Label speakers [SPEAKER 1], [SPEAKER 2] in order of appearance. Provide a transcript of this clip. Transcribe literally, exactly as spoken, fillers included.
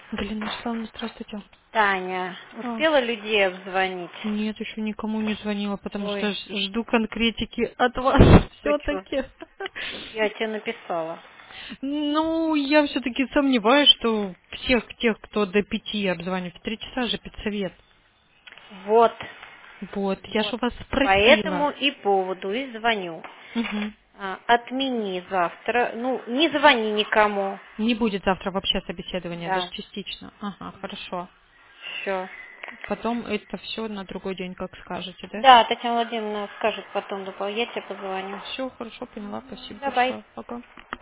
[SPEAKER 1] Галина Вячеславовна, здравствуйте.
[SPEAKER 2] Таня,
[SPEAKER 1] А,
[SPEAKER 2] успела людей обзвонить?
[SPEAKER 1] нет, еще никому не звонила, потому что
[SPEAKER 2] Ой,
[SPEAKER 1] ж- жду конкретики от вас
[SPEAKER 2] почему?
[SPEAKER 1] все-таки.
[SPEAKER 2] Я тебе написала.
[SPEAKER 1] Ну, я все-таки сомневаюсь, что всех тех, кто до пяти обзванивает, в три часа же педсовет.
[SPEAKER 2] Вот,
[SPEAKER 1] Вот, я же
[SPEAKER 2] вот.
[SPEAKER 1] у вас
[SPEAKER 2] По
[SPEAKER 1] спросила.
[SPEAKER 2] этому и поводу и звоню.
[SPEAKER 1] Мгм.
[SPEAKER 2] А, отмени завтра. Ну, не звони никому.
[SPEAKER 1] Не будет завтра вообще собеседования, даже
[SPEAKER 2] Да,
[SPEAKER 1] частично. Ага, хорошо.
[SPEAKER 2] все.
[SPEAKER 1] Потом это все на другой день, как скажете, да?
[SPEAKER 2] Да, Татьяна Владимировна скажет потом, я тебе позвоню.
[SPEAKER 1] Все, хорошо, поняла, спасибо
[SPEAKER 2] Давай.
[SPEAKER 1] большое. Пока.